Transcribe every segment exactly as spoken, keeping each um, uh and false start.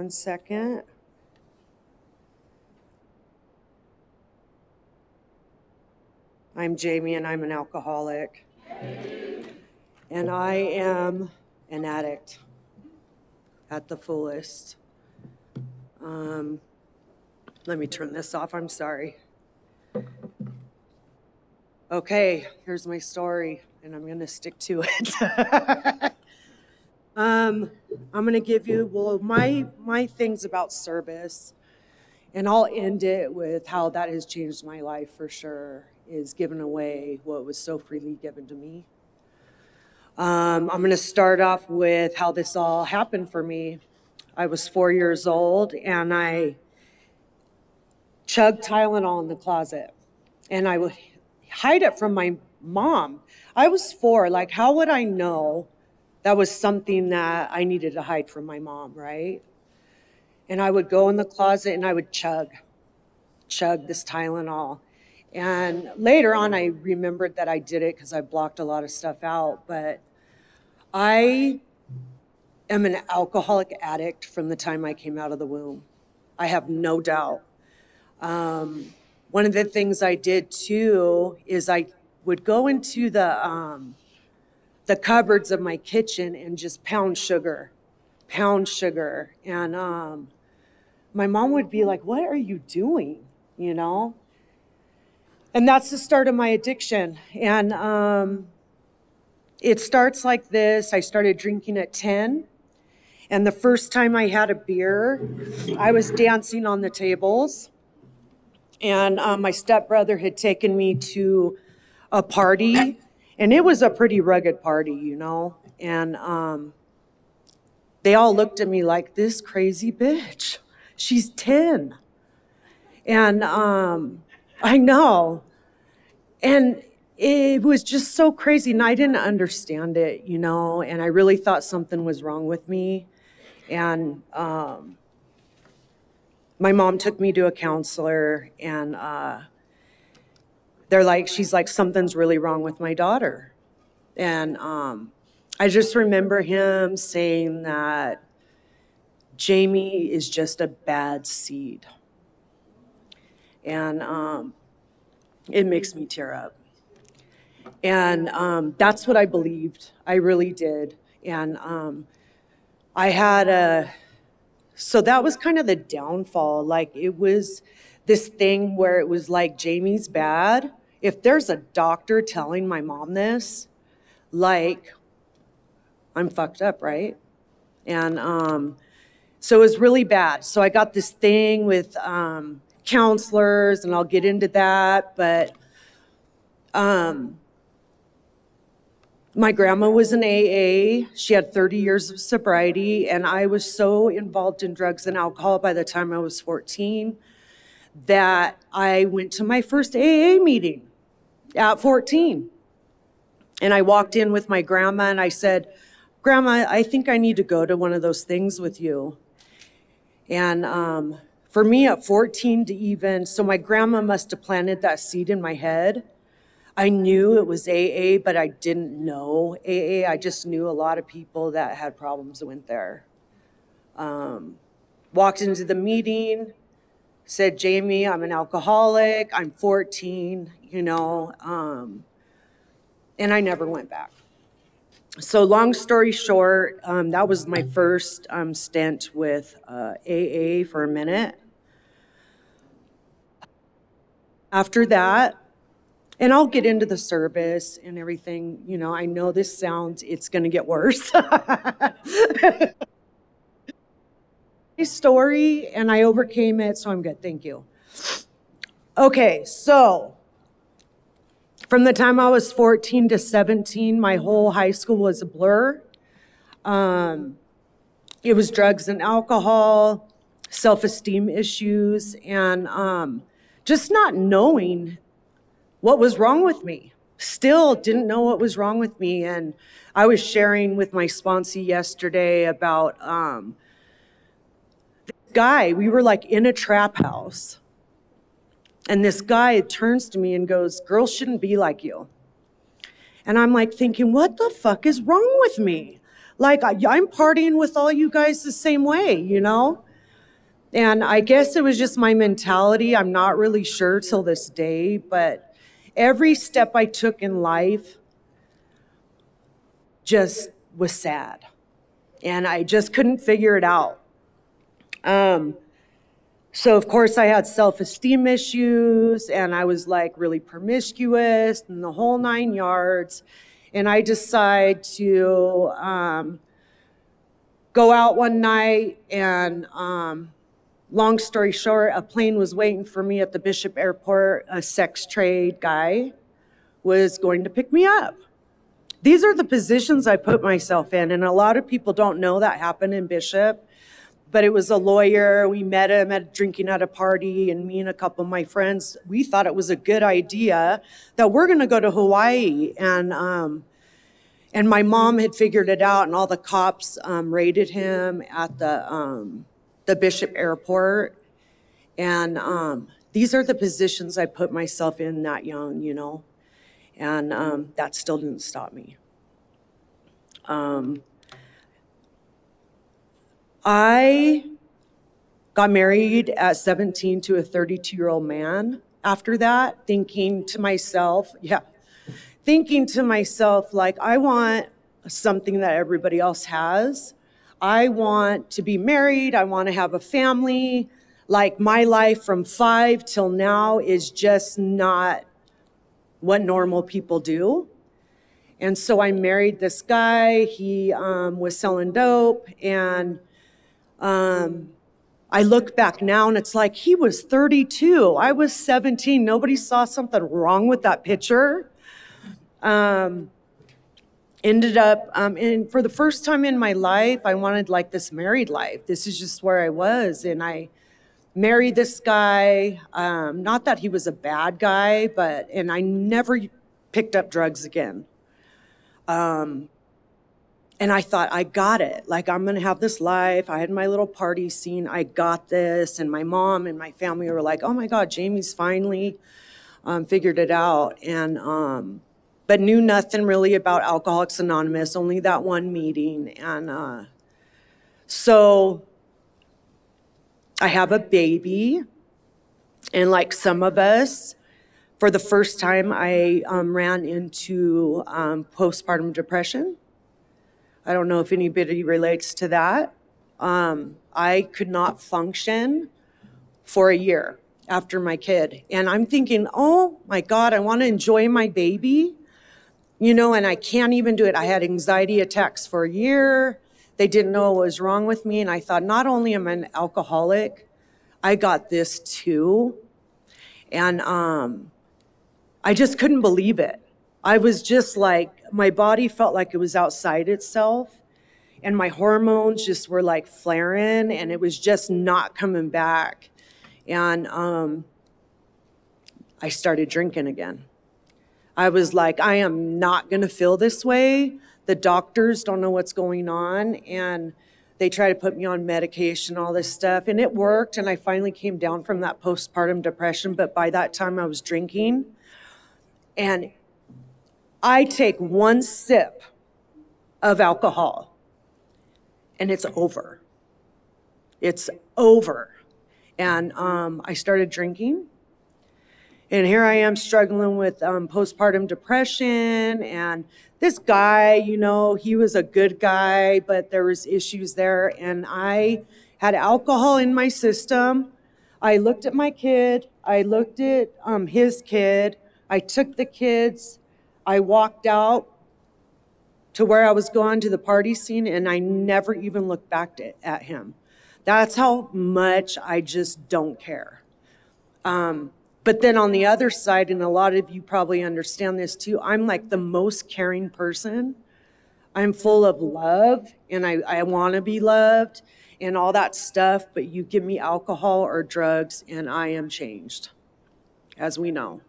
one second. I'm Jamie, and I'm an alcoholic. And I am an addict at the fullest. Um, let me turn this off. I'm sorry. Okay, here's my story, and I'm going to stick to it. um, I'm going to give you, well, my, my things about service, and I'll end it with how that has changed my life for sure, is giving away what was so freely given to me. Um, I'm going to start off with how this all happened for me. I was four years old, and I chugged Tylenol in the closet, and I would hide it from my mom. I was four. Like, how would I know that was something that I needed to hide from my mom, right? And I would go in the closet, and I would chug, chug this Tylenol. And later on, I remembered that I did it because I blocked a lot of stuff out, but I am an alcoholic addict from the time I came out of the womb. I have no doubt. Um, one of the things I did too is I would go into the um, the cupboards of my kitchen and just pound sugar, pound sugar. And um, my mom would be like, "What are you doing?" You know? And that's the start of my addiction. And um, it starts like this. I started drinking at ten. And the first time I had a beer, I was dancing on the tables. And um, my stepbrother had taken me to a party. And it was a pretty rugged party, you know. And um, they all looked at me like, this crazy bitch. She's ten. And um, I know. And it was just so crazy. And I didn't understand it, you know. And I really thought something was wrong with me. And um, my mom took me to a counselor, and uh, they're like, she's like, something's really wrong with my daughter. And um, I just remember him saying that Jamie is just a bad seed. And um, it makes me tear up. And um, that's what I believed. I really did. And um, I had a, so that was kind of the downfall. Like, it was this thing where it was like, Jamie's bad. If there's a doctor telling my mom this, like, I'm fucked up, right? And um, so it was really bad. So I got this thing with um, counselors, and I'll get into that. But um, my grandma was in A A. She had thirty years of sobriety, and I was so involved in drugs and alcohol by the time I was fourteen that I went to my first A A meeting at fourteen. And I walked in with my grandma, and I said, Grandma, I think I need to go to one of those things with you. And um, for me at fourteen to even, so my grandma must have planted that seed in my head. I knew it was A A, but I didn't know A A. I just knew a lot of people that had problems that went there. Um, walked into the meeting, said, Jamie, I'm an alcoholic, I'm fourteen, you know, um, and I never went back. So long story short, um, that was my first um, stint with uh, A A for a minute. After that, and I'll get into the service and everything. You know, I know this sounds, it's going to get worse. Story, and I overcame it, so I'm good. Thank you. Okay, so from the time I was fourteen to seventeen, my whole high school was a blur. Um, it was drugs and alcohol, self-esteem issues, and um, just not knowing what was wrong with me. Still didn't know what was wrong with me. And I was sharing with my sponsee yesterday about um, this guy. We were like in a trap house. And this guy turns to me and goes, girls shouldn't be like you. And I'm like thinking, what the fuck is wrong with me? Like, I, I'm partying with all you guys the same way, you know? And I guess it was just my mentality. I'm not really sure till this day, but every step I took in life just was sad. And I just couldn't figure it out. Um, so, of course, I had self-esteem issues, and I was like really promiscuous and the whole nine yards. And I decided to um, go out one night, and um, long story short, a plane was waiting for me at the Bishop Airport. A sex trade guy was going to pick me up. These are the positions I put myself in, and a lot of people don't know that happened in Bishop. But it was a lawyer. We met him at drinking at a party, and me and a couple of my friends, we thought it was a good idea that we're going to go to Hawaii. And um, and my mom had figured it out, and all the cops um, raided him at the um, the Bishop Airport. And um, these are the positions I put myself in that young, you know, and um, that still didn't stop me. Um, I got married at seventeen to a thirty-two-year-old man after that, thinking to myself, yeah, thinking to myself, like, I want something that everybody else has. I want to be married. I want to have a family. Like, my life from five till now is just not what normal people do. And so I married this guy. He um, was selling dope, and Um, I look back now and it's like he was thirty-two. I was seventeen. Nobody saw something wrong with that picture. Um, ended up, um, and for the first time in my life, I wanted like this married life. This is just where I was. And I married this guy. Um, not that he was a bad guy, but, and I never picked up drugs again. Um, And I thought, I got it. Like, I'm going to have this life. I had my little party scene. I got this. And my mom and my family were like, oh my God, Jamie's finally um, figured it out. And, um, but knew nothing really about Alcoholics Anonymous, only that one meeting. And uh, so I have a baby. And like some of us, for the first time, I um, ran into um, postpartum depression. I don't know if anybody relates to that. Um, I could not function for a year after my kid. And I'm thinking, oh my God, I want to enjoy my baby, you know, and I can't even do it. I had anxiety attacks for a year. They didn't know what was wrong with me. And I thought, not only am I an alcoholic, I got this too. And um, I just couldn't believe it. I was just like, my body felt like it was outside itself, and my hormones just were like flaring, and it was just not coming back. And um, I started drinking again. I was like, I am not going to feel this way. The doctors don't know what's going on, and they try to put me on medication, all this stuff, and it worked, and I finally came down from that postpartum depression, but by that time I was drinking. And I take one sip of alcohol, and it's over. It's over. And um, I started drinking. And here I am struggling with um, postpartum depression. And this guy, you know, he was a good guy, but there was issues there. And I had alcohol in my system. I looked at my kid. I looked at um, his kid. I took the kids. I walked out to where I was going to the party scene, and I never even looked back to, at him. That's how much I just don't care. Um, but then on the other side, and a lot of you probably understand this too, I'm like the most caring person. I'm full of love, and I, I want to be loved and all that stuff, but you give me alcohol or drugs, and I am changed, as we know.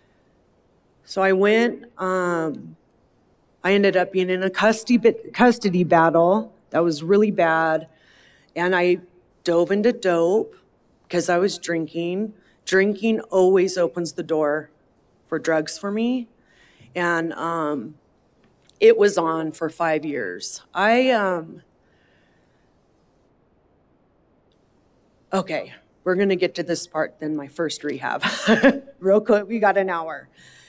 So I went, um, I ended up being in a custody, custody battle that was really bad. And I dove into dope because I was drinking. Drinking always opens the door for drugs for me. And um, it was on for five years. I, um, Okay, we're going to get to this part, then my first rehab. Real quick, we got an hour.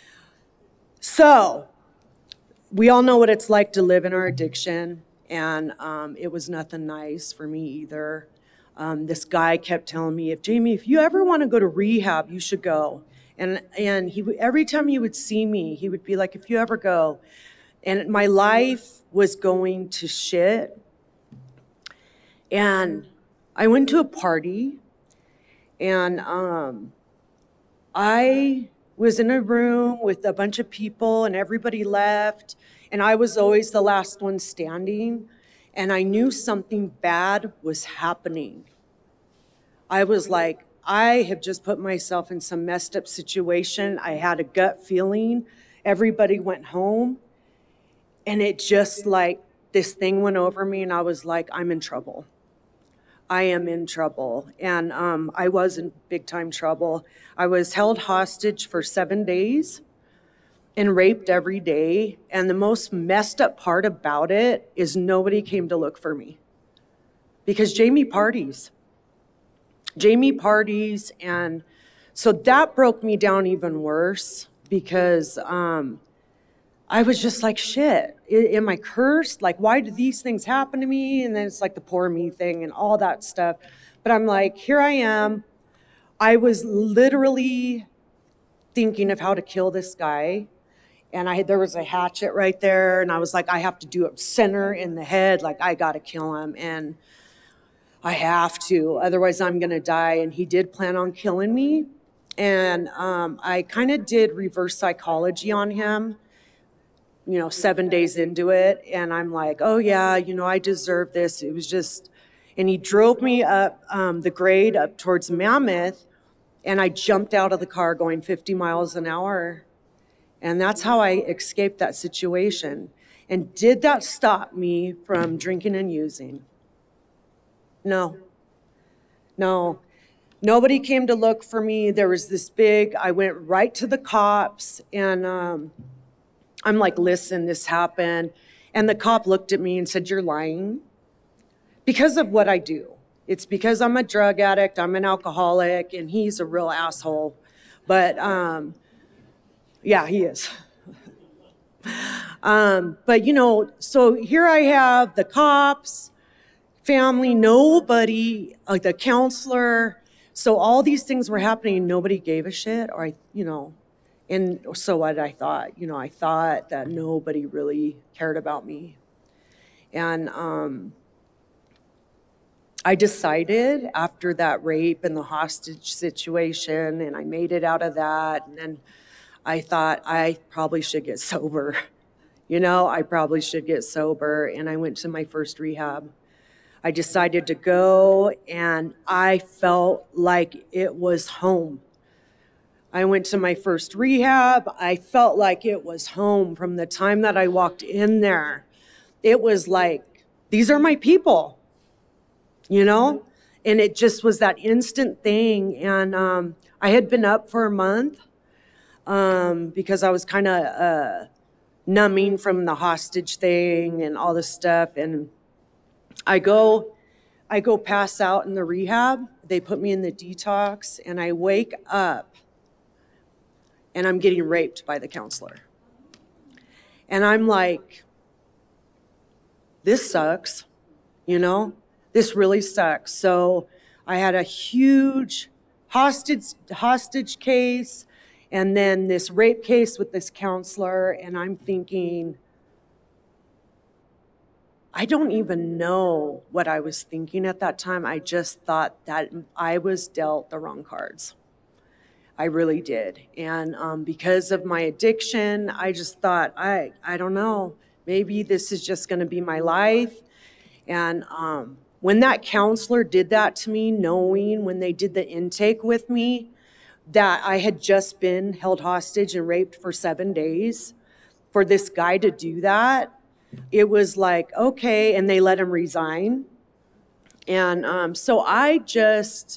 So, we all know what it's like to live in our addiction, and um, it was nothing nice for me either. Um, this guy kept telling me, if Jamie, if you ever want to go to rehab, you should go. And and he every time he would see me, he would be like, if you ever go. And my life was going to shit. And I went to a party, and um, I was in a room with a bunch of people, and everybody left, and I was always the last one standing, and I knew something bad was happening. I was like, I have just put myself in some messed up situation. I had a gut feeling. Everybody went home, and it just like, this thing went over me, and I was like, I'm in trouble. I am in trouble. And um, I was in big time trouble. I was held hostage for seven days and raped every day. And the most messed up part about it is nobody came to look for me. Because Jamie parties. Jamie parties. And so that broke me down even worse, because um, I was just like, shit, am I cursed? Like, why do these things happen to me? And then it's like the poor me thing and all that stuff. But I'm like, here I am. I was literally thinking of how to kill this guy. And I there was a hatchet right there. And I was like, I have to do it center in the head. Like, I got to kill him. And I have to. Otherwise, I'm going to die. And he did plan on killing me. And um, I kind of did reverse psychology on him, you know, seven days into it. And I'm like, oh yeah, you know, I deserve this. It was just, and he drove me up um, the grade up towards Mammoth, and I jumped out of the car going fifty miles an hour. And that's how I escaped that situation. And did that stop me from drinking and using? No, no. Nobody came to look for me. There was this big, I went right to the cops, and um, I'm like, listen, this happened. And the cop looked at me and said, you're lying. Because of what I do. It's because I'm a drug addict, I'm an alcoholic, and he's a real asshole. But um, yeah, he is. um, but you know, so here I have the cops, family, nobody, uh, the counselor. So all these things were happening, nobody gave a shit, or I, you know, and so what I thought, you know, I thought that nobody really cared about me. And um, I decided after that rape and the hostage situation, and I made it out of that, and then I thought I probably should get sober. You know, I probably should get sober. And I went to my first rehab. I decided to go, and I felt like it was home. I went to my first rehab. I felt like it was home from the time that I walked in there. It was like, these are my people, you know? And it just was that instant thing. And um, I had been up for a month um, because I was kind of uh, numbing from the hostage thing and all this stuff. And I go, I go pass out in the rehab. They put me in the detox, and I wake up, and I'm getting raped by the counselor. And I'm like, this sucks, you know? This really sucks. So I had a huge hostage hostage case, and then this rape case with this counselor, and I'm thinking, I don't even know what I was thinking at that time. I just thought that I was dealt the wrong cards. I really did. And um, because of my addiction, I just thought, I, I don't know, maybe this is just going to be my life. And um, when that counselor did that to me, knowing when they did the intake with me, that I had just been held hostage and raped for seven days, for this guy to do that, it was like, okay, and they let him resign. And um, so I just...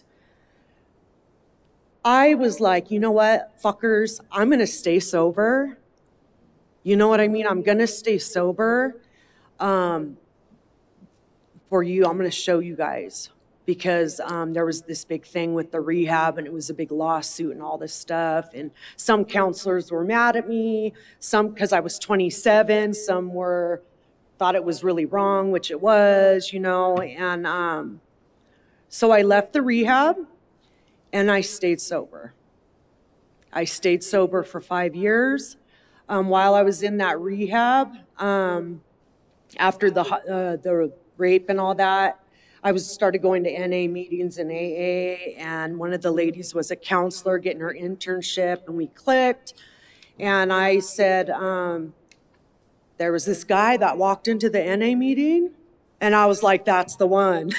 I was like, you know what, fuckers, I'm going to stay sober. You know what I mean? I'm going to stay sober um, for you. I'm going to show you guys because um, there was this big thing with the rehab, and it was a big lawsuit and all this stuff. And some counselors were mad at me, some because I was twenty-seven, some were thought it was really wrong, which it was, you know. And um, so I left the rehab, and I stayed sober. I stayed sober for five years. Um, while I was in that rehab, um, after the uh, the rape and all that, I was started going to N A meetings in A A, and one of the ladies was a counselor getting her internship, and we clicked. And I said, um, there was this guy that walked into the N A meeting, and I was like, that's the one.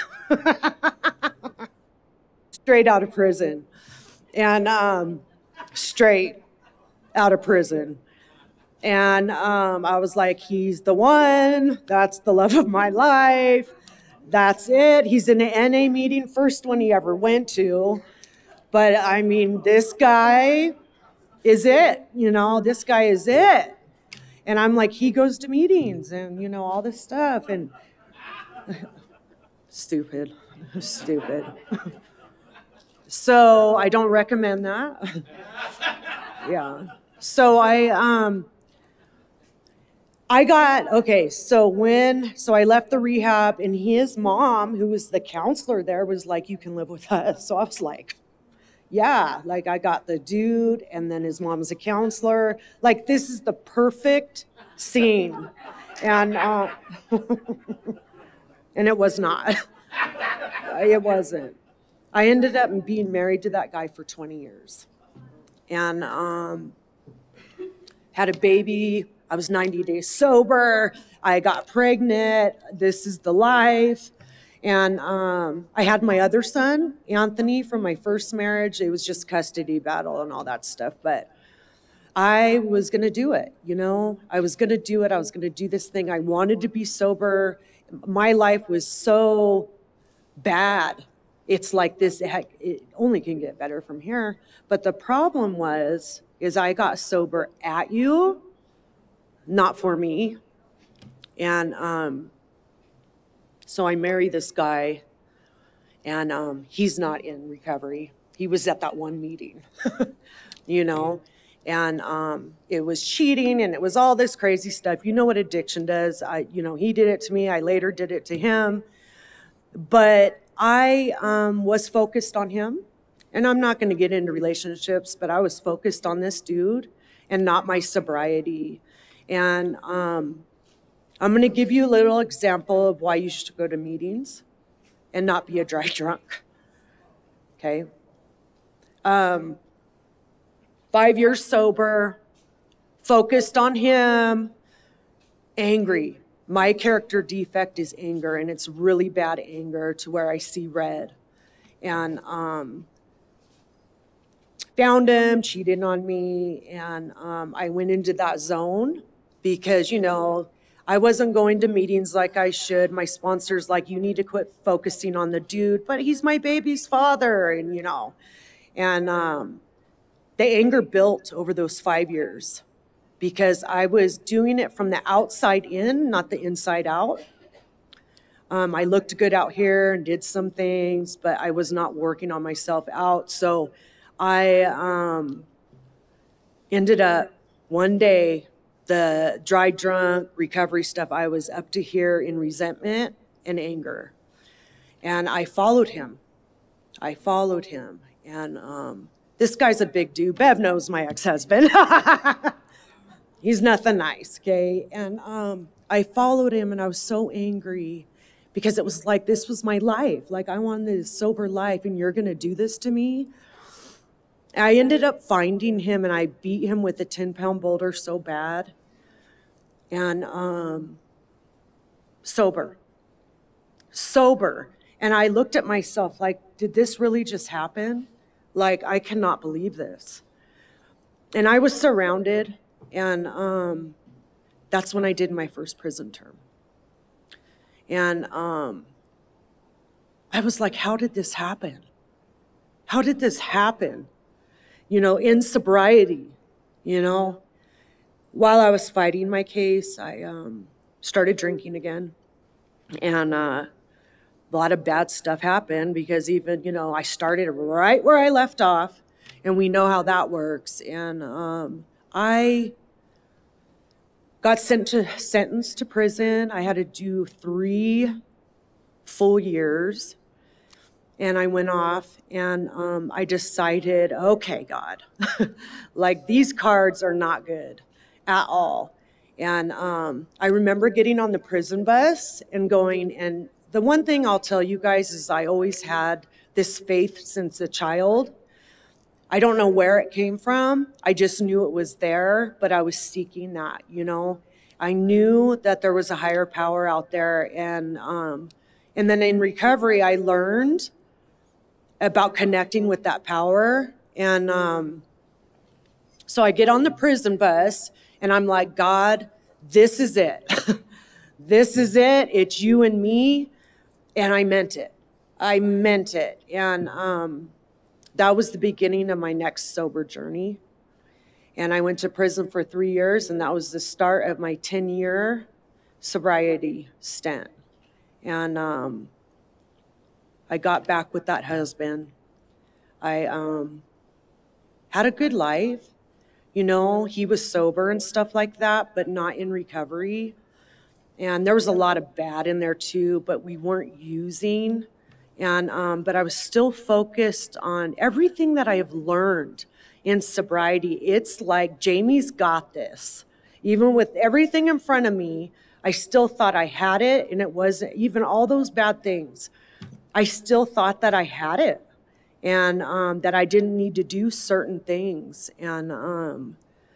Straight out of prison. And um, straight out of prison. And um, I was like, he's the one. That's the love of my life. That's it. He's in an N A meeting, first one he ever went to. But I mean, this guy is it. You know, this guy is it. And I'm like, he goes to meetings and, you know, all this stuff. And stupid, stupid. So I don't recommend that. Yeah. So I, um, I got, okay, so when, so I left the rehab, and his mom, who was the counselor there, was like, you can live with us. So I was like, yeah, like I got the dude, and then his mom's a counselor. Like, this is the perfect scene. And, uh, and it was not. It wasn't. I ended up being married to that guy for twenty years. And um, had a baby. I was ninety days sober. I got pregnant. This is the life. And um, I had my other son, Anthony, from my first marriage. It was just custody battle and all that stuff. But I was going to do it, you know. I was going to do it. I was going to do this thing. I wanted to be sober. My life was so bad. It's like this, heck, it only can get better from here. But the problem was, is I got sober at you, not for me. And um, so I married this guy, and um, he's not in recovery. He was at that one meeting, you know, and um, it was cheating, and it was all this crazy stuff. You know what addiction does. I, you know, he did it to me. I later did it to him. But I um, was focused on him, and I'm not going to get into relationships, but I was focused on this dude and not my sobriety. And um, I'm going to give you a little example of why you should go to meetings and not be a dry drunk. Okay? Um, five years sober, focused on him, angry. My character defect is anger, and it's really bad anger to where I see red. And um, found him, cheated on me, and um, I went into that zone because, you know, I wasn't going to meetings like I should. My sponsor's like, you need to quit focusing on the dude, but he's my baby's father, and, you know. And um, the anger built over those five years. Because I was doing it from the outside in, not the inside out. Um, I looked good out here and did some things, but I was not working on myself out. So I um, ended up one day, the dry drunk recovery stuff, I was up to here in resentment and anger. And I followed him. I followed him. And um, this guy's a big dude. Bev knows my ex-husband. He's nothing nice, okay? And um, I followed him, and I was so angry because it was like, this was my life. Like, I wanted a sober life, and you're going to do this to me? I ended up finding him, and I beat him with a ten-pound boulder so bad. And um, sober. Sober. And I looked at myself like, did this really just happen? Like, I cannot believe this. And I was surrounded. And um, that's when I did my first prison term. And um, I was like, how did this happen? How did this happen? You know, in sobriety, you know. While I was fighting my case, I um, started drinking again. And uh, a lot of bad stuff happened because even, you know, I started right where I left off, and we know how that works. And um, I got sent to sentenced to prison. I had to do three full years. And I went off and um, I decided, okay, God, like these cards are not good at all. And um, I remember getting on the prison bus and going, and the one thing I'll tell you guys is I always had this faith since a child. I don't know where it came from. I just knew it was there, but I was seeking that, you know. I knew that there was a higher power out there. And, um, and then in recovery, I learned about connecting with that power. And um, so I get on the prison bus and I'm like, God, this is it. This is it. It's you and me. And I meant it. I meant it. And um, that was the beginning of my next sober journey. And I went to prison for three years, and that was the start of my ten-year sobriety stint. And um, I got back with that husband. I um, had a good life. You know, he was sober and stuff like that, but not in recovery. And there was a lot of bad in there too, but we weren't using. And um, but I was still focused on everything that I have learned in sobriety. It's like, Jamie's got this. Even with everything in front of me, I still thought I had it, and it wasn't. Even all those bad things, I still thought that I had it, and um, that I didn't need to do certain things. And um,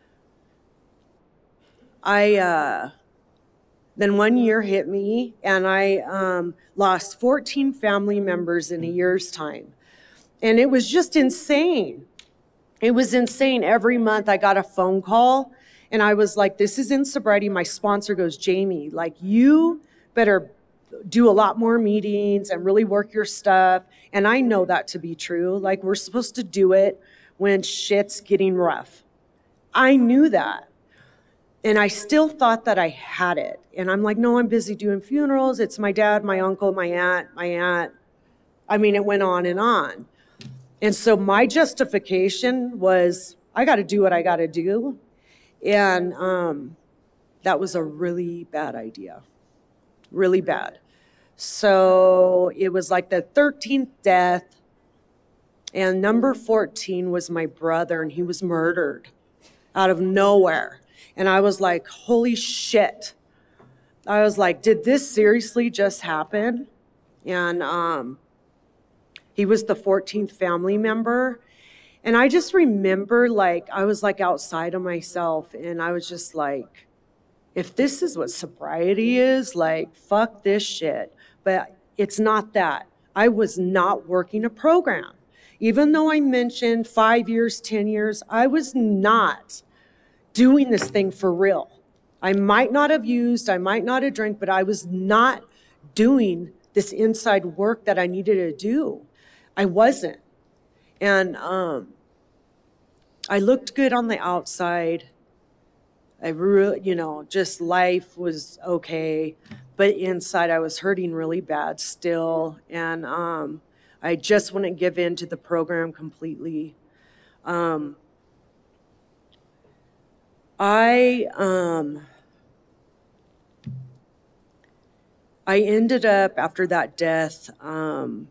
I uh, then one year hit me, and I um, lost fourteen family members in a year's time. And it was just insane. It was insane. Every month I got a phone call, and I was like, this is in sobriety. My sponsor goes, Jamie, like, you better do a lot more meetings and really work your stuff. And I know that to be true. Like, we're supposed to do it when shit's getting rough. I knew that. And I still thought that I had it. And I'm like, no, I'm busy doing funerals. It's my dad, my uncle, my aunt, my aunt. I mean, it went on and on. And so my justification was, I got to do what I got to do. And um, that was a really bad idea. Really bad. So it was like the thirteenth death, and number fourteen was my brother, and he was murdered out of nowhere. And I was like, holy shit. I was like, did this seriously just happen? And um, he was the fourteenth family member. And I just remember, like, I was like outside of myself, and I was just like, if this is what sobriety is, like, fuck this shit. But it's not that. I was not working a program. Even though I mentioned five years, ten years, I was not doing this thing for real. I might not have used, I might not have drank, but I was not doing this inside work that I needed to do. I wasn't. And um, I looked good on the outside. I really, you know, just life was okay, but inside I was hurting really bad still. And um, I just wouldn't give in to the program completely. Um, I, um, I ended up, after that death, um,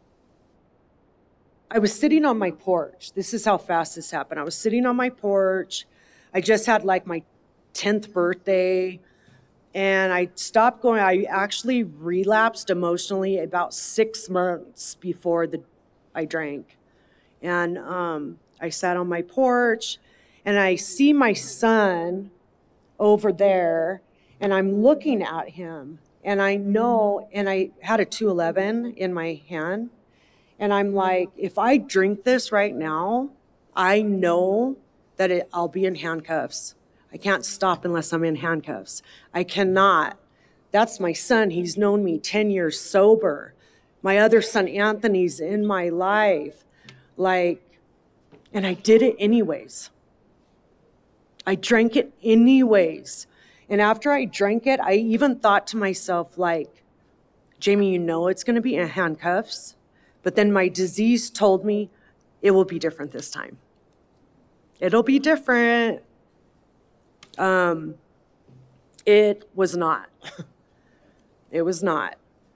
I was sitting on my porch. This is how fast this happened. I was sitting on my porch. I just had like my tenth birthday, and I stopped going. I actually relapsed emotionally about six months before the I drank. And um, I sat on my porch, and I see my son over there, and I'm looking at him, and I know, and I had a two eleven in my hand, and I'm like, if I drink this right now, I know that it, I'll be in handcuffs. I can't stop unless I'm in handcuffs. I cannot. That's my son. He's known me ten years sober. My other son, Anthony's in my life. Like, and I did it anyways. I drank it anyways. And after I drank it, I even thought to myself, like, Jamie, you know it's going to be in handcuffs. But then my disease told me it will be different this time. It'll be different. Um, it was not. It was not.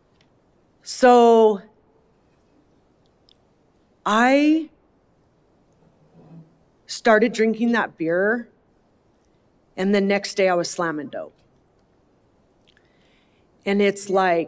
So I started drinking that beer, and the next day I was slamming dope. And it's like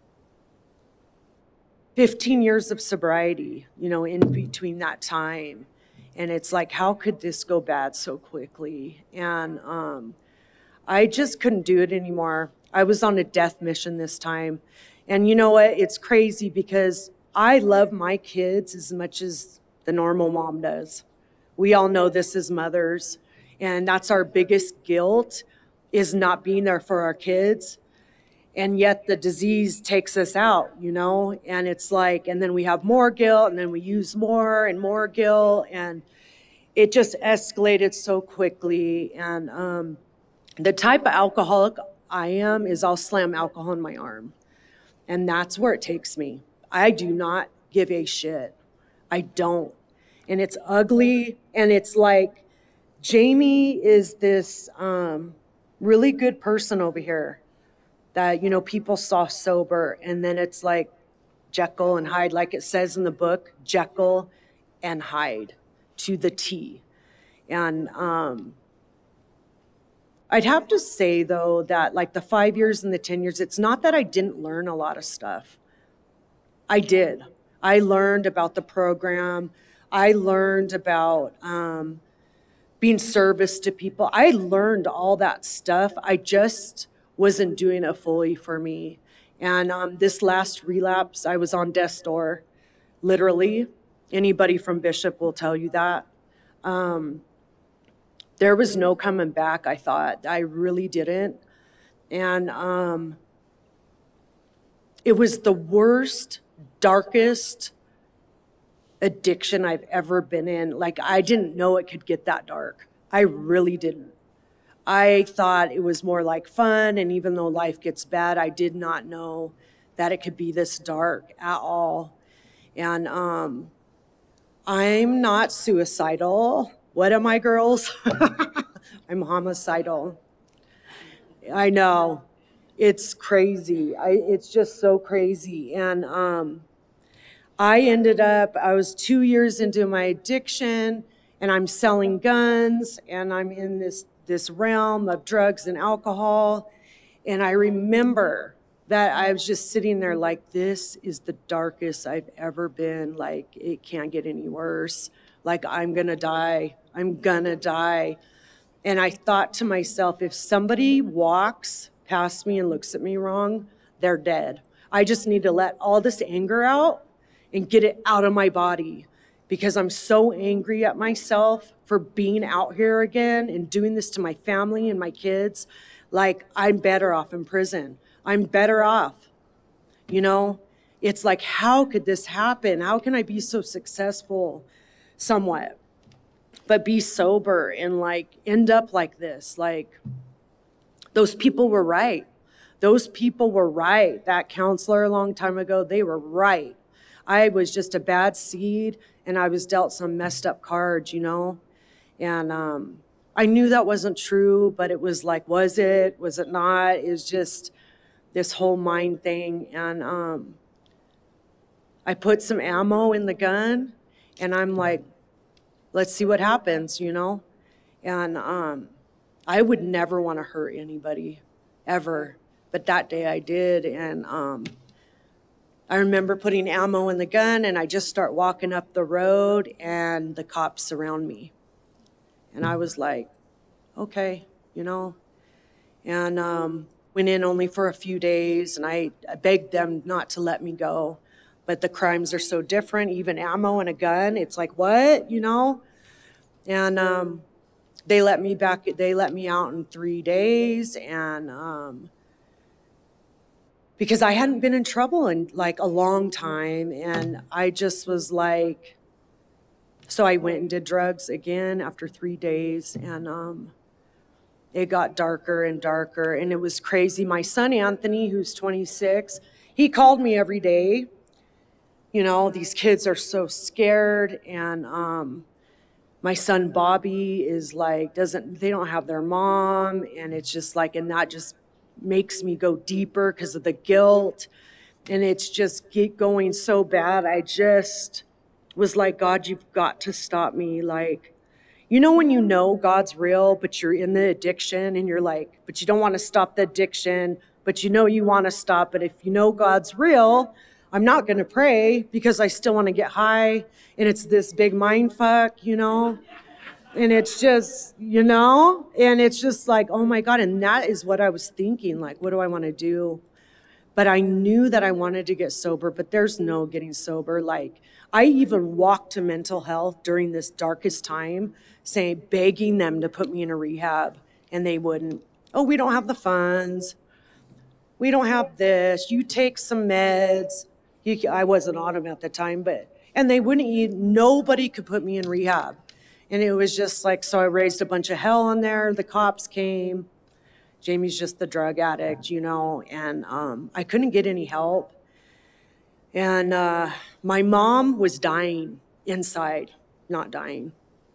fifteen years of sobriety, you know, in between that time. And it's like, how could this go bad so quickly? And um, I just couldn't do it anymore. I was on a death mission this time. And you know what? It's crazy because I love my kids as much as the normal mom does. We all know this as mothers. And that's our biggest guilt, is not being there for our kids. And yet the disease takes us out, you know? And it's like, and then we have more guilt, and then we use more and more guilt. And it just escalated so quickly. And um, the type of alcoholic I am is I'll slam alcohol in my arm. And that's where it takes me. I do not give a shit. I don't. And it's ugly. And it's like, Jamie is this um, really good person over here that, you know, people saw sober. And then it's like Jekyll and Hyde, like it says in the book, Jekyll and Hyde to the T. And um, I'd have to say, though, that like the five years and the ten years, it's not that I didn't learn a lot of stuff. I did. I learned about the program. I learned about um, being service to people. I learned all that stuff. I just wasn't doing it fully for me. And um, this last relapse, I was on death's door, literally. Anybody from Bishop will tell you that. Um, there was no coming back, I thought. I really didn't. And um, it was the worst, darkest addiction I've ever been in. Like, I didn't know it could get that dark. I really didn't. I thought it was more like fun, and even though life gets bad, I did not know that it could be this dark at all. And um, I'm not suicidal. What am I, girls? I'm homicidal. I know. It's crazy. I, it's just so crazy. And um, I ended up, I was two years into my addiction, and I'm selling guns, and I'm in this this realm of drugs and alcohol. And I remember that I was just sitting there like, this is the darkest I've ever been. Like, it can't get any worse. Like, I'm gonna die. I'm gonna die. And I thought to myself, if somebody walks past me and looks at me wrong, they're dead. I just need to let all this anger out and get it out of my body, because I'm so angry at myself for being out here again and doing this to my family and my kids. Like, I'm better off in prison. I'm better off. You know, it's like, how could this happen? How can I be so successful somewhat, but be sober and like end up like this? Like, those people were right. Those people were right. That counselor a long time ago, they were right. I was just a bad seed, and I was dealt some messed up cards, you know? And um, I knew that wasn't true, but it was like, was it? Was it not? It was just this whole mind thing. And um, I put some ammo in the gun, and I'm like, let's see what happens, you know? And um, I would never want to hurt anybody, ever. But that day I did, and um, I remember putting ammo in the gun, and I just start walking up the road, and the cops surround me. And I was like, okay, you know. And um, went in only for a few days, and I, I begged them not to let me go. But the crimes are so different, even ammo and a gun. It's like, what, you know? And um, they let me back, they let me out in three days, and um, because I hadn't been in trouble in like a long time. And I just was like, so I went and did drugs again after three days. And um, it got darker and darker, and it was crazy. My son, Anthony, who's twenty-six, he called me every day. You know, these kids are so scared, and um, my son Bobby is like, doesn't, they don't have their mom, and it's just like, and that just makes me go deeper because of the guilt, and it's just get going so bad. I just was like, God, you've got to stop me. Like, you know, when you know God's real, but you're in the addiction, and you're like, but you don't want to stop the addiction, but you know you want to stop. But if you know God's real, I'm not going to pray because I still want to get high. And it's this big mind fuck, you know? And it's just, you know, and it's just like, oh my God. And that is what I was thinking. Like, what do I want to do? But I knew that I wanted to get sober, but there's no getting sober. Like, I even walked to mental health during this darkest time, saying, begging them to put me in a rehab, and they wouldn't. Oh, we don't have the funds. We don't have this. You take some meds. You, I wasn't on them at the time, but, and they wouldn't, you, nobody could put me in rehab. And it was just like, so I raised a bunch of hell on there. The cops came. Jamie's just the drug addict, you know, and um, I couldn't get any help. And uh, my mom was dying inside, not dying.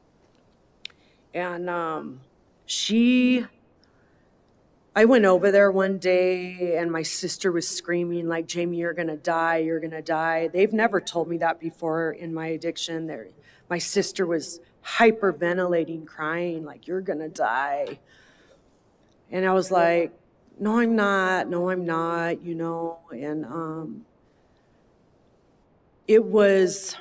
And um, she, I went over there one day, and my sister was screaming like, Jamie, you're going to die, you're going to die. They've never told me that before in my addiction. They're, my sister was hyperventilating, crying like, you're going to die. And I was like, no, I'm not. No, I'm not, you know. And um, it was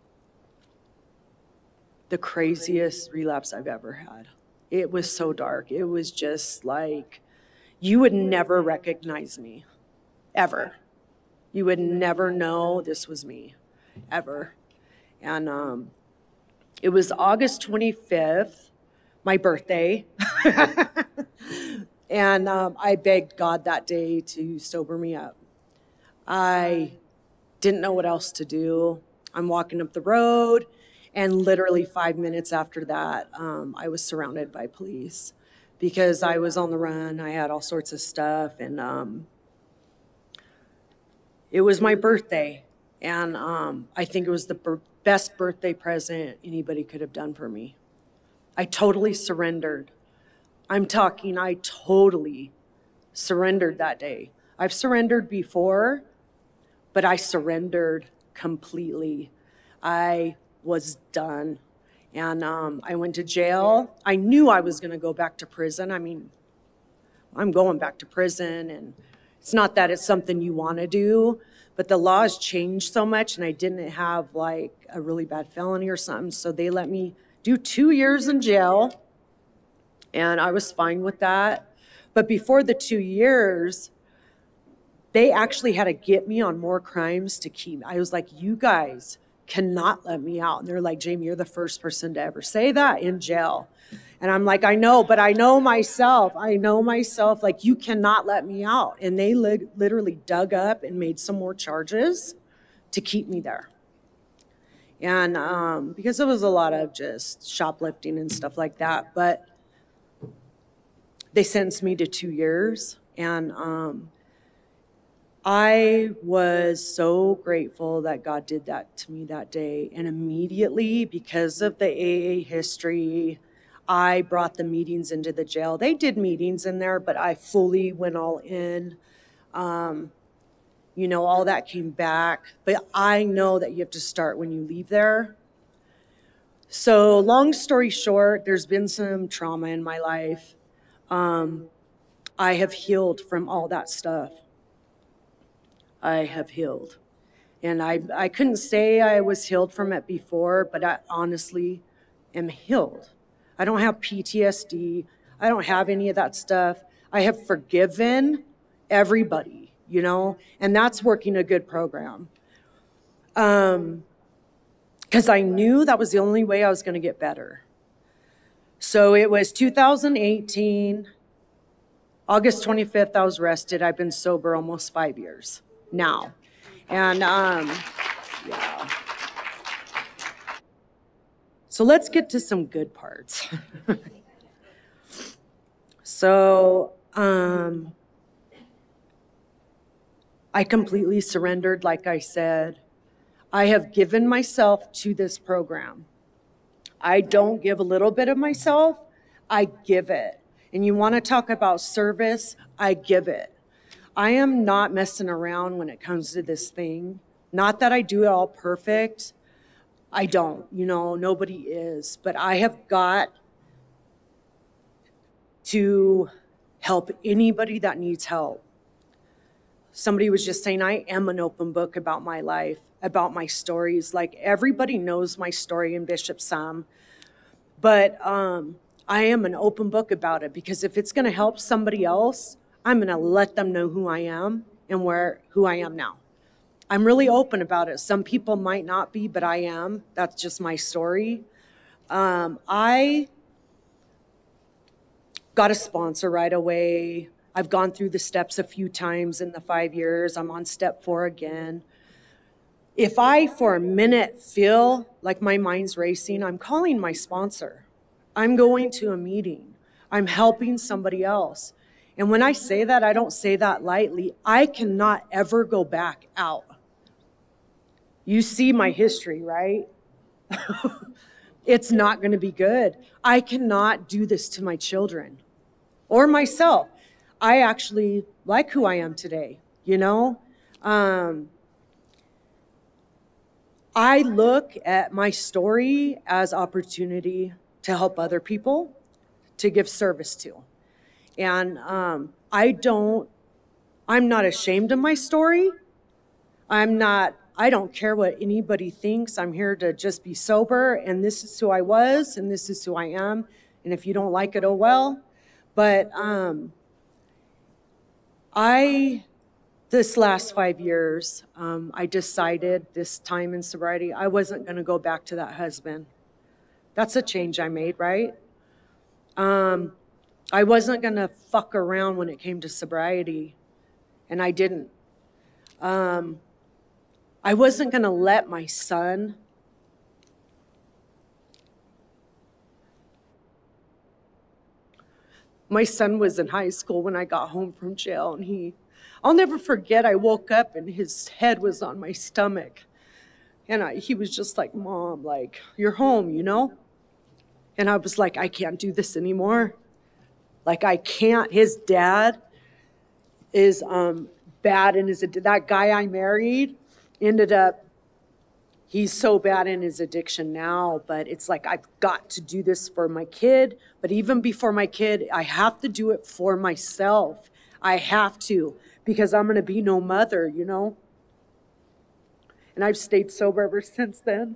the craziest relapse I've ever had. It was so dark. It was just like, you would never recognize me, ever. You would never know this was me, ever. And um, it was August twenty-fifth, my birthday. And um, I begged God that day to sober me up. I didn't know what else to do. I'm walking up the road, and literally five minutes after that, um, I was surrounded by police because I was on the run. I had all sorts of stuff, and um, it was my birthday. And um, I think it was the b- best birthday present anybody could have done for me. I totally surrendered. I'm talking, I totally surrendered that day. I've surrendered before, but I surrendered completely. I was done. And um, I went to jail. I knew I was going to go back to prison. I mean, I'm going back to prison, and it's not that it's something you want to do, but the laws changed so much, and I didn't have like a really bad felony or something, so they let me do two years in jail. And I was fine with that. But before the two years, they actually had to get me on more crimes to keep. I was like, you guys cannot let me out. And they're like, Jamie, you're the first person to ever say that in jail. And I'm like, I know, but I know myself. I know myself. Like, you cannot let me out. And they li- literally dug up and made some more charges to keep me there. And um, because it was a lot of just shoplifting and stuff like that. But they sentenced me to two years, and um, I was so grateful that God did that to me that day. And immediately, because of the A A history, I brought the meetings into the jail. They did meetings in there, but I fully went all in. Um, you know, all that came back. But I know that you have to start when you leave there. So long story short, there's been some trauma in my life. Um, I have healed from all that stuff. I have healed. And I, I couldn't say I was healed from it before, but I honestly am healed. I don't have P T S D. I don't have any of that stuff. I have forgiven everybody, you know, and that's working a good program. Um, because I knew that was the only way I was going to get better. So it was two thousand eighteen, August twenty-fifth, I was arrested. I've been sober almost five years now. And um, yeah. So let's get to some good parts. So um, I completely surrendered, like I said. I have given myself to this program. I don't give a little bit of myself, I give it. And you want to talk about service, I give it. I am not messing around when it comes to this thing. Not that I do it all perfect. I don't, you know, nobody is. But I have got to help anybody that needs help. Somebody was just saying, I am an open book about my life, about my stories. Like, everybody knows my story in Bishop Sam. But um, I am an open book about it, because if it's going to help somebody else, I'm going to let them know who I am and where who I am now. I'm really open about it. Some people might not be, but I am. That's just my story. Um, I got a sponsor right away. I've gone through the steps a few times in the five years. I'm on step four again. If I, for a minute, feel like my mind's racing, I'm calling my sponsor. I'm going to a meeting. I'm helping somebody else. And when I say that, I don't say that lightly. I cannot ever go back out. You see my history, right? It's not going to be good. I cannot do this to my children or myself. I actually like who I am today, you know? Um, I look at my story as opportunity to help other people, to give service to. And um, I don't, I'm not ashamed of my story. I'm not, I don't care what anybody thinks. I'm here to just be sober, and this is who I was, and this is who I am. And if you don't like it, oh well. But um, I, this last five years, um, I decided this time in sobriety, I wasn't going to go back to that husband. That's a change I made, right? Um, I wasn't going to fuck around when it came to sobriety, and I didn't. Um, I wasn't going to let my son My son was in high school when I got home from jail, and he, I'll never forget, I woke up and his head was on my stomach. And I, he was just like, Mom, like, you're home, you know? And I was like, I can't do this anymore. Like, I can't. His dad is um, bad in his, that guy I married ended up, he's so bad in his addiction now, but it's like, I've got to do this for my kid. But even before my kid, I have to do it for myself. I have to, because I'm going to be no mother, you know? And I've stayed sober ever since then.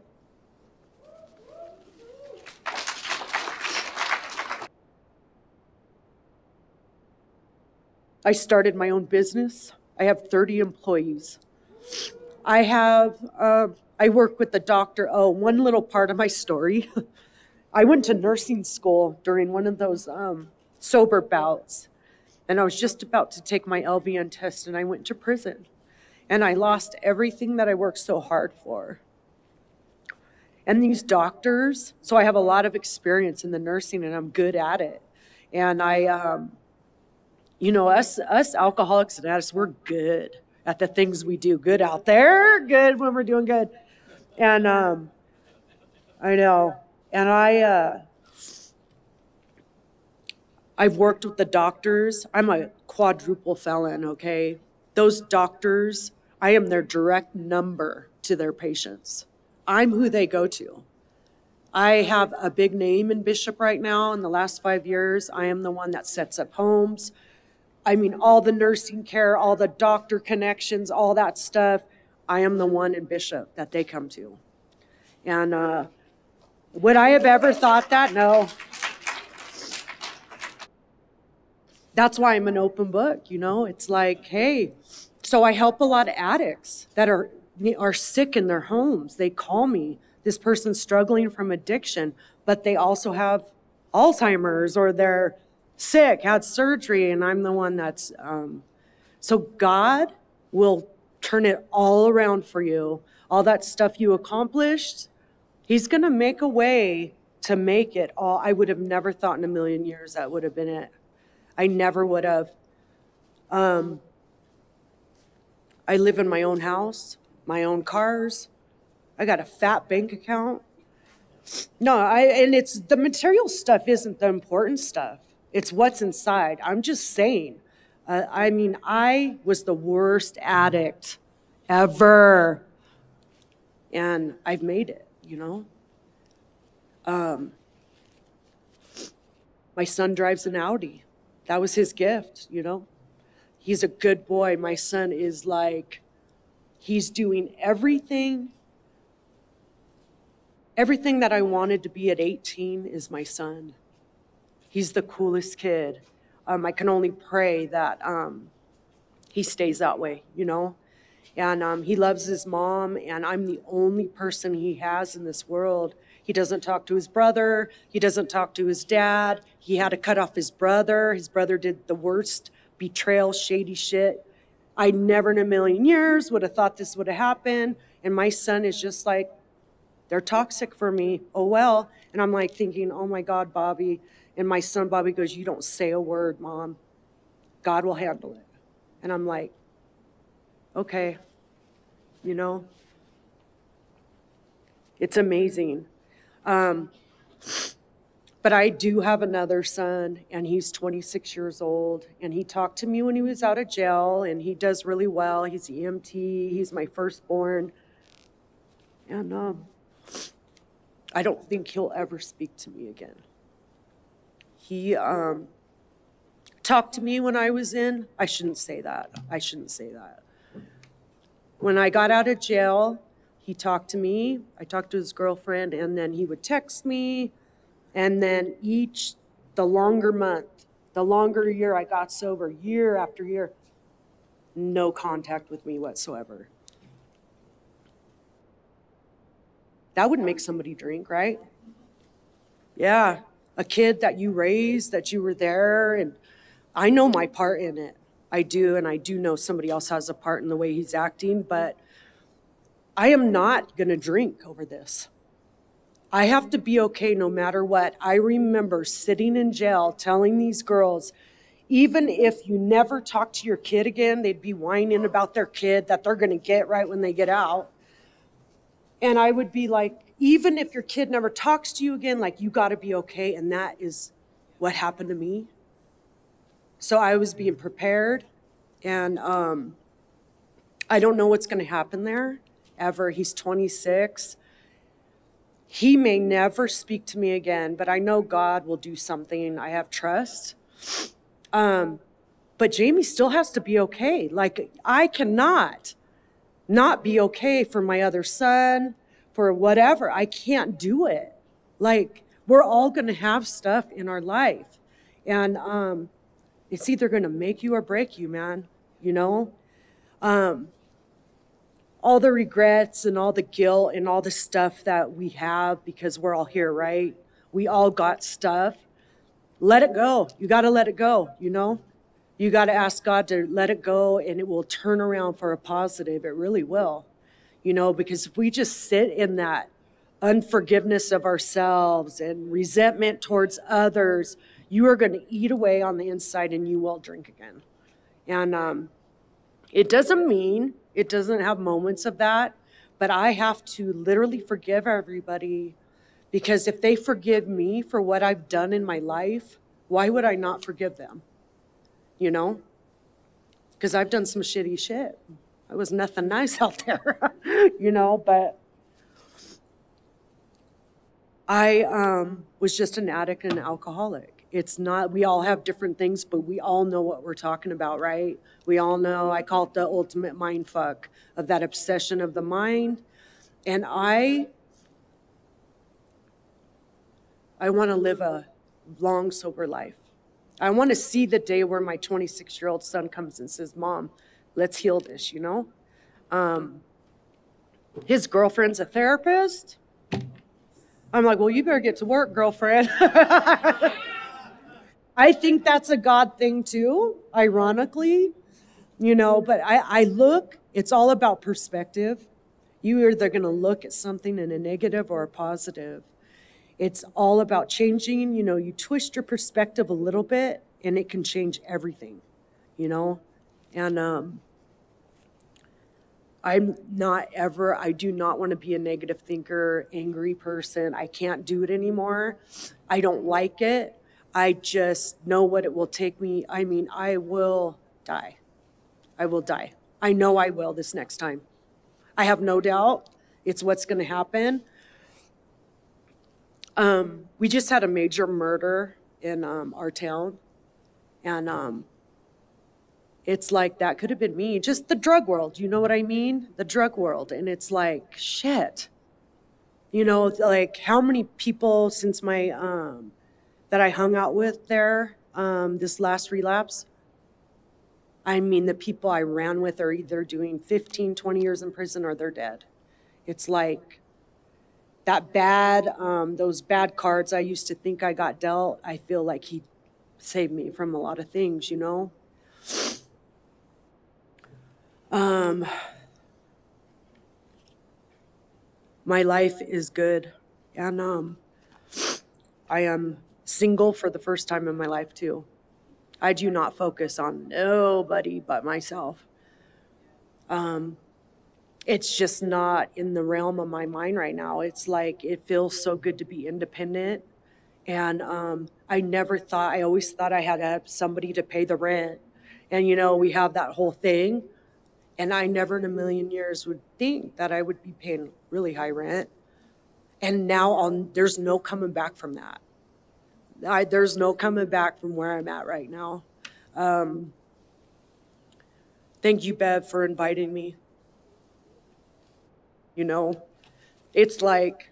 I started my own business. I have thirty employees. I have, uh, I work with the doctor. Oh, one little part of my story. I went to nursing school during one of those um, sober bouts, and I was just about to take my L V N test, and I went to prison. And I lost everything that I worked so hard for. And these doctors, so I have a lot of experience in the nursing, and I'm good at it. And I, um, you know, us, us alcoholics and addicts, we're good at the things we do. Good out there, good when we're doing good. And um, I know, and I, uh, I've worked with the doctors. I'm a quadruple felon, okay? Those doctors, I am their direct number to their patients. I'm who they go to. I have a big name in Bishop right now. In the last five years, I am the one that sets up homes. I mean, all the nursing care, all the doctor connections, all that stuff, I am the one in Bishop that they come to. And uh, would I have ever thought that? No. That's why I'm an open book, you know? It's like, hey, so I help a lot of addicts that are are sick in their homes. They call me, this person's struggling from addiction, but they also have Alzheimer's, or they're sick, had surgery, and I'm the one that's, um, so God will turn it all around for you. All that stuff you accomplished, He's gonna make a way to make it all. I would have never thought in a million years that would have been it. I never would have. Um, I live in my own house, my own cars. I got a fat bank account. No, I and it's the material stuff isn't the important stuff. It's what's inside. I'm just saying. Uh, I mean, I was the worst addict ever, and I've made it. You know. Um, my son drives an Audi. That was his gift. You know. He's a good boy. My son is like, he's doing everything. Everything that I wanted to be at eighteen is my son. He's the coolest kid. Um, I can only pray that um, he stays that way, you know? And um, he loves his mom, and I'm the only person he has in this world. He doesn't talk to his brother. He doesn't talk to his dad. He had to cut off his brother. His brother did the worst betrayal, shady shit. I never in a million years would have thought this would have happened. And my son is just like, they're toxic for me. Oh, well. And I'm like thinking, oh my God, Bobby. And my son, Bobby, goes, you don't say a word, Mom. God will handle it. And I'm like, okay, you know, it's amazing. Um, but I do have another son, and he's twenty-six years old, and he talked to me when he was out of jail, and he does really well. He's E M T. He's my firstborn. And um, I don't think he'll ever speak to me again. He um, talked to me when I was in, I shouldn't say that. I shouldn't say that. When I got out of jail, he talked to me. I talked to his girlfriend, and then he would text me. And then each, the longer month, the longer year I got sober, year after year, no contact with me whatsoever. That would make somebody drink, right? Yeah, a kid that you raised, that you were there, and I know my part in it. I do, and I do know somebody else has a part in the way he's acting, but I am not gonna drink over this. I have to be okay no matter what. I remember sitting in jail telling these girls, even if you never talk to your kid again, they'd be whining about their kid that they're gonna get right when they get out. And I would be like, even if your kid never talks to you again, like, you gotta be okay. And that is what happened to me. So I was being prepared, and um, I don't know what's gonna happen there ever. He's twenty-six. He may never speak to me again, but I know God will do something. I have trust. Um, but Jamie still has to be okay. Like, I cannot not be okay for my other son, for whatever. I can't do it. Like, we're all gonna have stuff in our life. And um, it's either gonna make you or break you, man, you know? Um, all the regrets and all the guilt and all the stuff that we have because we're all here, right? We all got stuff. Let it go. You got to let it go, you know? You got to ask God to let it go, and it will turn around for a positive. It really will, you know, because if we just sit in that unforgiveness of ourselves and resentment towards others, you are going to eat away on the inside, and you will drink again. And um, it doesn't mean it doesn't have moments of that, but I have to literally forgive everybody, because if they forgive me for what I've done in my life, why would I not forgive them? You know? Because I've done some shitty shit. I was nothing nice out there, you know, but I um, was just an addict and an alcoholic. It's not, we all have different things, but we all know what we're talking about, right? We all know, I call it the ultimate mind fuck, of that obsession of the mind. And I, I want to live a long, sober life. I want to see the day where my twenty-six-year-old son comes and says, Mom, let's heal this, you know? Um, his girlfriend's a therapist. I'm like, well, you better get to work, girlfriend. I think that's a God thing too, ironically, you know, but I, I look, it's all about perspective. You're either going to look at something in a negative or a positive. It's all about changing, you know, you twist your perspective a little bit and it can change everything, you know? And um, I'm not ever, I do not want to be a negative thinker, angry person. I can't do it anymore. I don't like it. I just know what it will take me. I mean, I will die. I will die. I know I will this next time. I have no doubt it's what's going to happen. Um, we just had a major murder in um, our town. And um, it's like, that could have been me. Just the drug world, you know what I mean? The drug world. And it's like, shit. You know, like how many people since my, um, that I hung out with there, um, this last relapse, I mean, the people I ran with are either doing fifteen, twenty years in prison or they're dead. It's like that bad, um, those bad cards I used to think I got dealt, I feel like he saved me from a lot of things, you know? Um, my life is good, and um, I am single for the first time in my life too. I do not focus on nobody but myself. Um, it's just not in the realm of my mind right now. It's like, it feels so good to be independent. And um, I never thought, I always thought I had to have somebody to pay the rent. And, you know, we have that whole thing. And I never in a million years would think that I would be paying really high rent. And now I'll, there's no coming back from that. I, there's no coming back from where I'm at right now. Um, thank you, Bev, for inviting me. You know, it's like,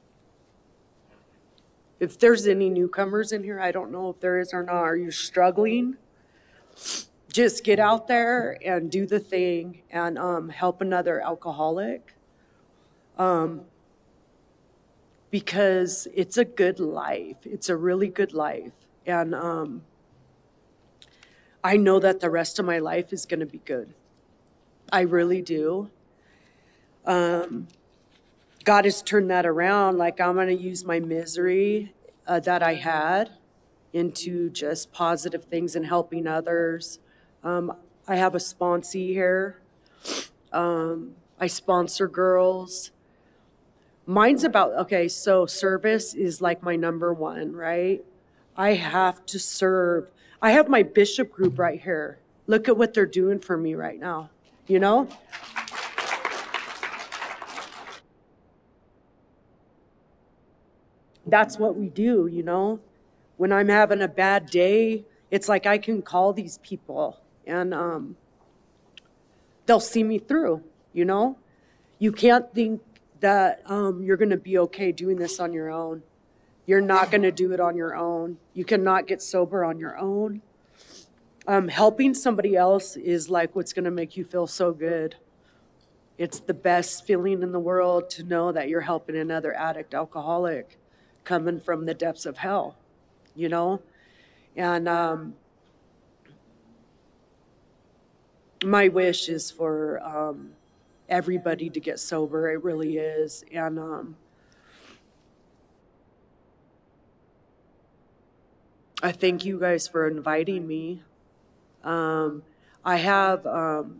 if there's any newcomers in here, I don't know if there is or not. Are you struggling? Just get out there and do the thing and um, help another alcoholic. Um, because it's a good life. It's a really good life. And um, I know that the rest of my life is going to be good. I really do. Um, God has turned that around. Like, I'm going to use my misery uh, that I had into just positive things and helping others. Um, I have a sponsee here. Um, I sponsor girls. Mine's about, okay, so service is like my number one, right? I have to serve. I have my bishop group right here. Look at what they're doing for me right now, you know? That's what we do, you know? When I'm having a bad day, it's like I can call these people and um, they'll see me through, you know? You can't think that um, you're going to be okay doing this on your own. You're not going to do it on your own. You cannot get sober on your own. Um, helping somebody else is like what's going to make you feel so good. It's the best feeling in the world to know that you're helping another addict, alcoholic, coming from the depths of hell, you know? And um, my wish is for um, everybody to get sober. It really is. And um, I thank you guys for inviting me. Um, I have, um,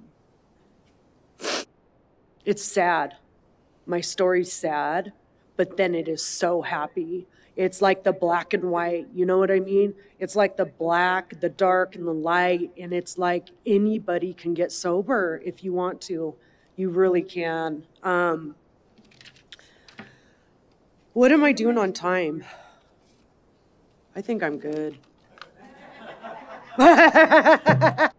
it's sad. My story's sad, but then it is so happy. It's like the black and white, you know what I mean? It's like the black, the dark, and the light, and it's like anybody can get sober if you want to. You really can. Um, what am I doing on time? I think I'm good.